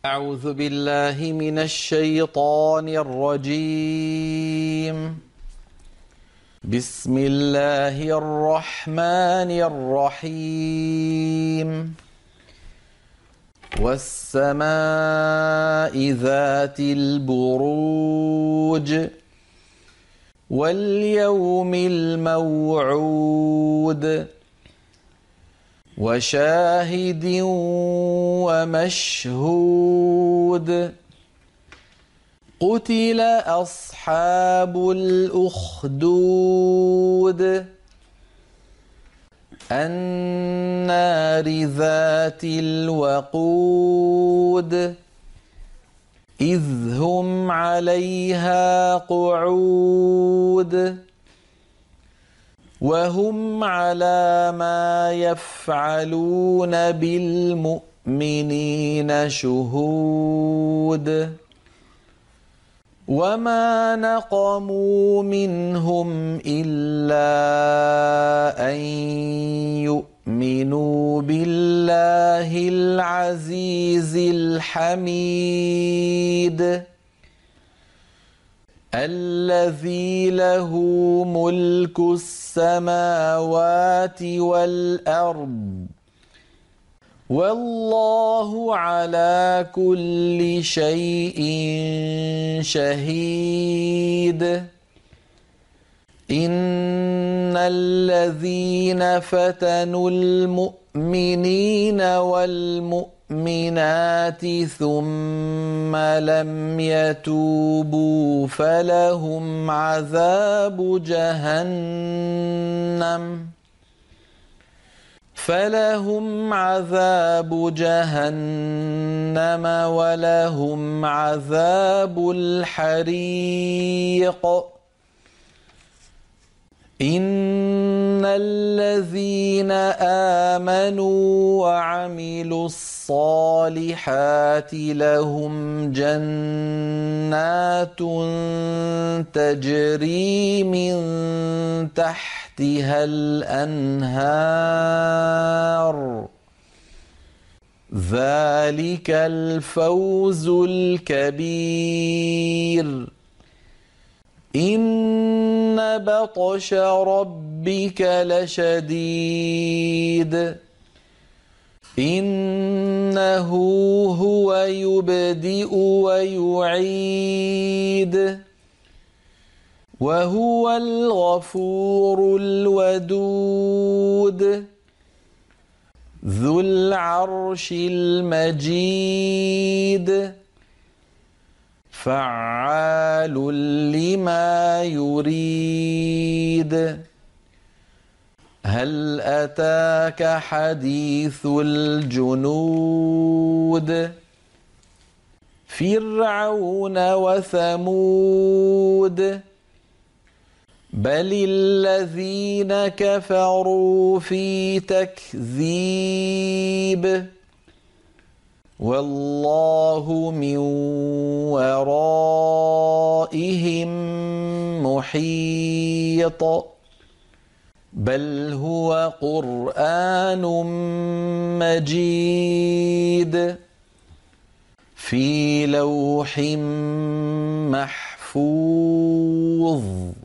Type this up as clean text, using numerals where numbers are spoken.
أعوذ بالله من الشيطان الرجيم. بسم الله الرحمن الرحيم. والسماء ذات البروج واليوم الموعود وشاهد ومشهود. قتل أصحاب الأخدود النار ذات الوقود إذ هم عليها قعود وهم على ما يفعلون بالمؤمنين شهود. وما نقموا منهم إلا أن يؤمنوا بالله العزيز الحميد الذي له ملك السماوات والأرض والله على كل شيء شهيد. إن الذين فتنوا المؤمنين والمؤمنات ثم لم يتوبوا فلهم عذاب جهنم ولهم عذاب الحريق. إن الذين آمنوا وعملوا الصالحات لهم جنات تجري من تحتها الأنهار ذلك الفوز الكبير. إن بطش ربك لشديد إنه هو يبدئ ويعيد وهو الغفور الودود ذو العرش المجيد فعال لما يريد. هل أتاك حديث الجنود فرعون وثمود بل الذين كفروا في تكذيب والله من ورائهم محيط بل هو قرآن مجيد في لوح محفوظ.